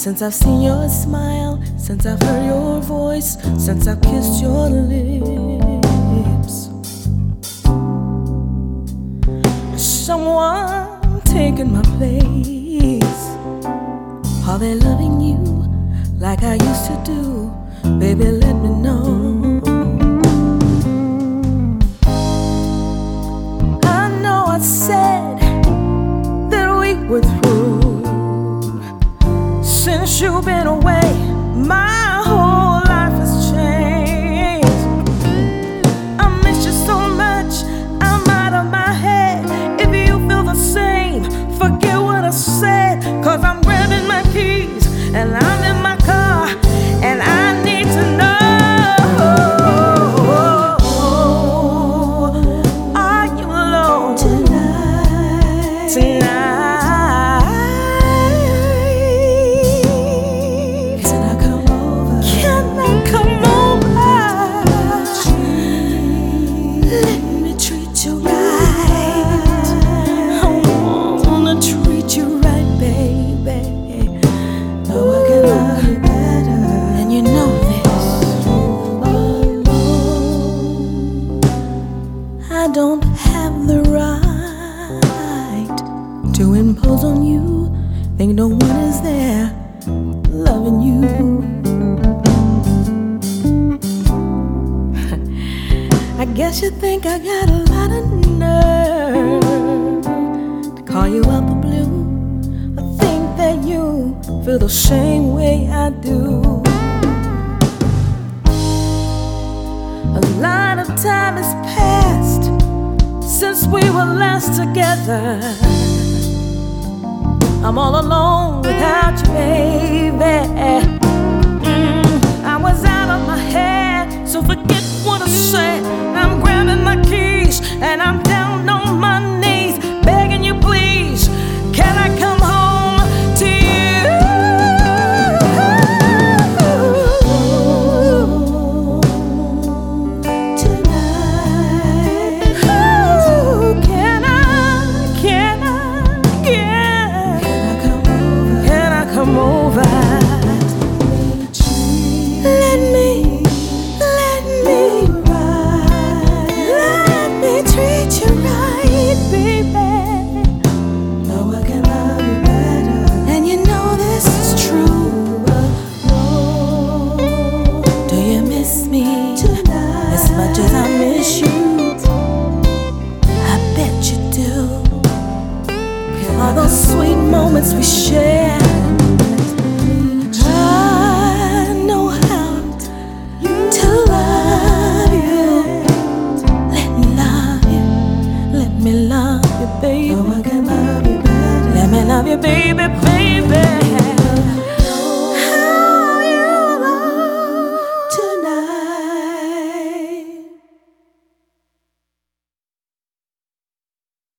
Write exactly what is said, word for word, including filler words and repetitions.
Since I've seen your smile, since I've heard your voice, since I've kissed your lips, someone taking my place. Are they loving you like I used to do? Baby, let me know. I know I said that we were through. Since you've been away, my whole life has changed. I miss you so much, I'm out of my head. If you feel the same, forget what I said. Cause I'm grabbing my keys and I'm in my car, and I need to know, are you alone tonight? Tonight. I don't have the right to impose on you. Think no one is there loving you. I guess you think I got a lot of nerve to call you out the blue. I think that you feel the same way I do. A lot of time has passed since we were last together. I'm all alone without you, baby. mm, I was out of my head, so forget what I said. I'm grabbing my keys and I'm down on my knees, begging you please, can I come home to you? Come over. Let me, let me, let me treat you right, baby. No one can love you better, and you know this is true. Do you miss me tonight as much as I miss you? I bet you do. All those sweet moments we share, baby. No one can love you better. Let me love you, baby, baby.